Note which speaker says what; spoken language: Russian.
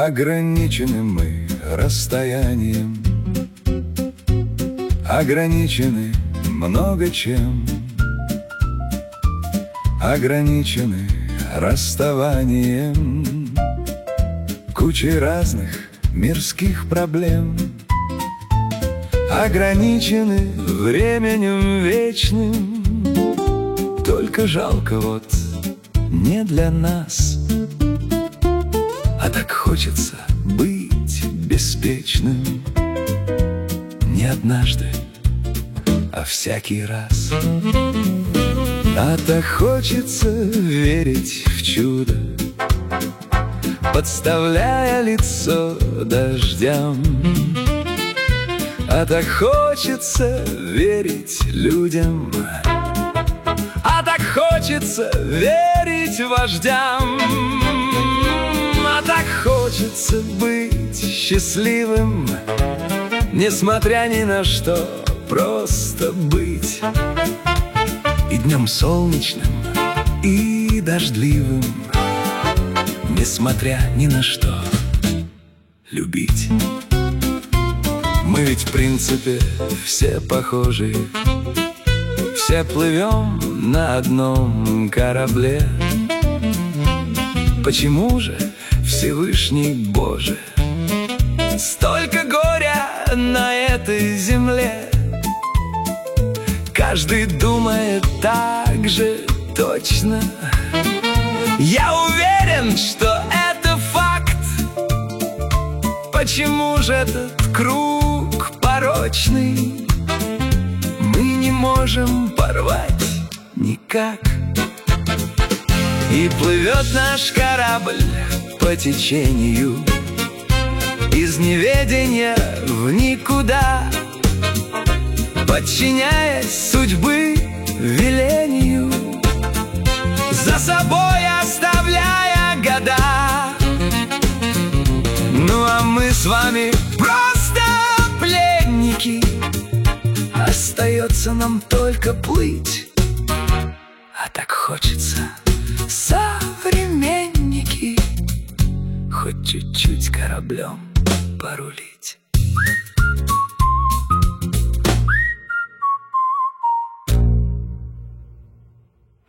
Speaker 1: Ограничены мы расстоянием, ограничены много чем, ограничены расставанием, кучей разных мирских проблем, ограничены временем вечным. Только жалко вот не для нас. А так хочется быть беспечным. Не однажды, а всякий раз. А так хочется верить в чудо, подставляя лицо дождям. А так хочется верить людям, а так хочется верить вождям. А так хочется быть счастливым, несмотря ни на что, просто быть. И днем солнечным, и дождливым, несмотря ни на что, любить. Мы ведь в принципе все похожи, все плывем на одном корабле. Почему же, Всевышний Боже, столько горя на этой земле? Каждый думает так же точно. Я уверен, что это факт. Почему же этот круг порочный мы не можем порвать никак? И плывет наш корабль по течению из неведения в никуда, подчиняясь судьбы велению, за собой оставляя года. Ну а мы с вами просто пленники. Остается нам только плыть. А так хочется, современники, хоть чуть-чуть кораблем порулить.